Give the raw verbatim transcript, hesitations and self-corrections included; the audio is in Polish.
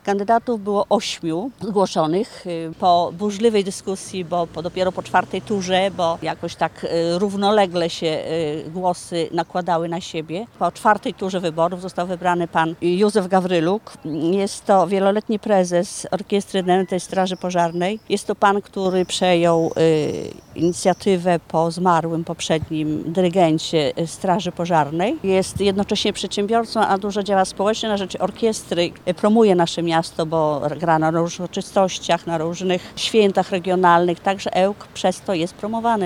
Kandydatów było ośmiu zgłoszonych po burzliwej dyskusji, bo po, dopiero po czwartej turze, bo jakoś tak równolegle się głosy nakładały na siebie. Po czwartej turze wyborów został wybrany pan Józef Gawryluk. Jest to wieloletni prezes Orkiestry Denentej Straży Pożarnej. Jest to pan, który przejął inicjatywę po zmarłym poprzednim dyrygencie Straży Pożarnej. Jest jednocześnie przedsiębiorcą, a dużo działa społecznie na rzecz orkiestry. Promuje nasze miasto, bo gra na różnych uroczystościach, na różnych świętach regionalnych, także Ełk przez to jest promowany.